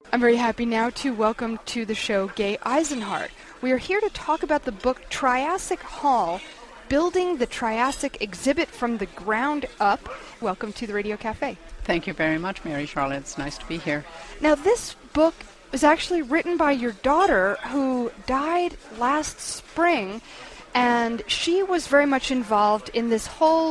I'm very happy now to welcome to the show Gay Eisenhardt. We are here to talk about the book Triassic Hall, Building the Triassic Exhibit from the Ground Up. Welcome to the Radio Cafe. Thank you very much, Mary Charlotte. It's nice to be here. Now, this book was actually written by your daughter, who died last spring, and she was very much involved in this whole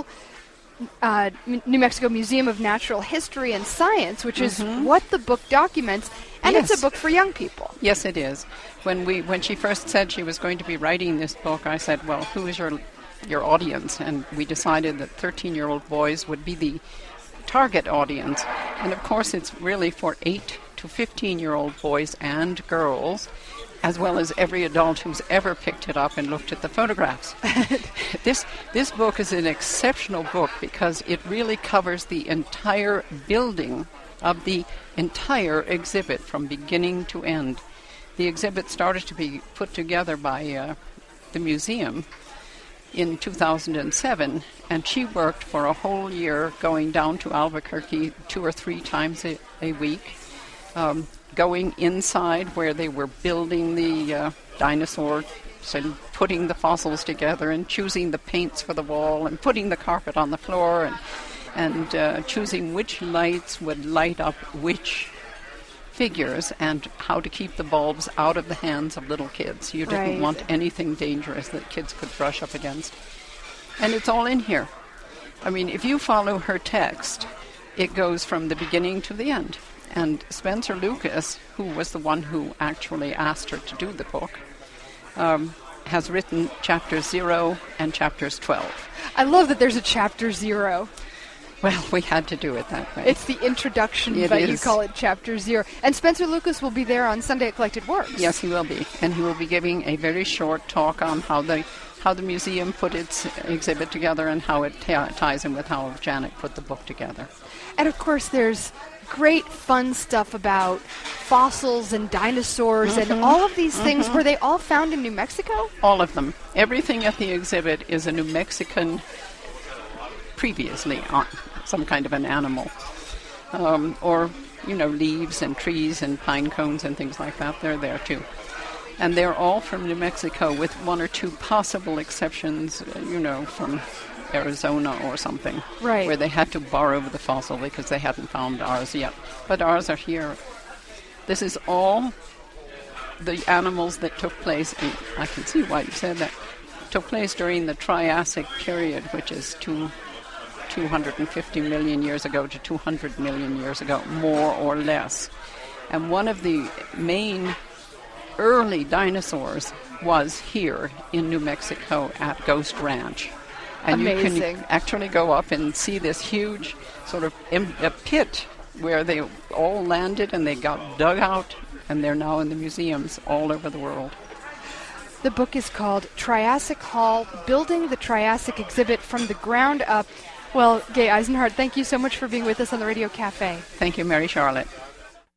New Mexico Museum of Natural History and Science, which is what the book documents, and Yes. it's a book for young people. Yes, it is. When she first said she was going to be writing this book, I said, well, who is your audience? And we decided that 13-year-old boys would be the target audience. And of course, it's really for 8 to 15-year-old boys and girls, as well as every adult who's ever picked it up and looked at the photographs. This book is an exceptional book because it really covers the entire building of the entire exhibit from beginning to end. The exhibit started to be put together by the museum in 2007, and she worked for a whole year going down to Albuquerque 2 or 3 times a week, going inside where they were building the dinosaurs and putting the fossils together and choosing the paints for the wall and putting the carpet on the floor and choosing which lights would light up which figures and how to keep the bulbs out of the hands of little kids. You didn't want anything dangerous that kids could brush up against. And it's all in here. I mean, if you follow her text, it goes from the beginning to the end. And Spencer Lucas, who was the one who actually asked her to do the book, has written chapters 0 and chapters 12. I love that there's a chapter 0. Well, we had to do it that way. It's the introduction, but you call it chapter 0. And Spencer Lucas will be there on Sunday at Collected Works. Yes, he will be. And he will be giving a very short talk on how the museum put its exhibit together and how it ties in with how Janet put the book together. And, of course, there's great fun stuff about fossils and dinosaurs and all of these things. Were they all found in New Mexico? All of them. Everything at the exhibit is a New Mexican previously on some kind of an animal. Or, leaves and trees and pine cones and things like that. They're there too. And they're all from New Mexico with 1 or 2 possible exceptions, from Arizona or something, where they had to borrow the fossil because they hadn't found ours yet. But ours are here. This is all the animals that took place, I can see why you said that, took place during the Triassic period, which is 250 million years ago to 200 million years ago, more or less. And one of the main early dinosaurs was here in New Mexico at Ghost Ranch. And Amazing. You can actually go up and see this huge sort of a pit where they all landed and they got dug out, and they're now in the museums all over the world. The book is called Triassic Hall, Building the Triassic Exhibit from the Ground Up. Well, Gay Eisenhardt, thank you so much for being with us on the Radio Cafe. Thank you, Mary Charlotte.